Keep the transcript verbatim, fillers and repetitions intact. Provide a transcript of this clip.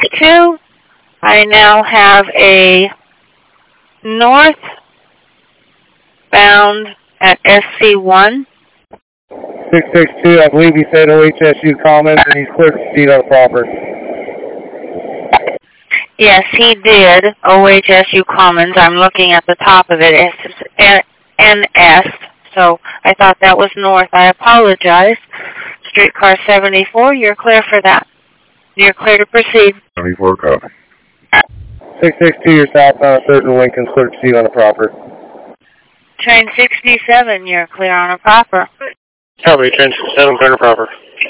sixty-two. I now have a northbound at S C one. six six two, I believe he said O H S U Commons and he's clear to proceed on the proper. Yes, he did. O H S U Commons. I'm looking at the top of it. It's N S, so I thought that was north. I apologize. Streetcar seventy-four, you're clear for that. You're clear to proceed. seventy-four, copy. six six two, you're southbound at third and Lincoln, clear to proceed on the proper. Train sixty-seven, you're clear on a proper. Copy, train sixty-seven, clear on a proper.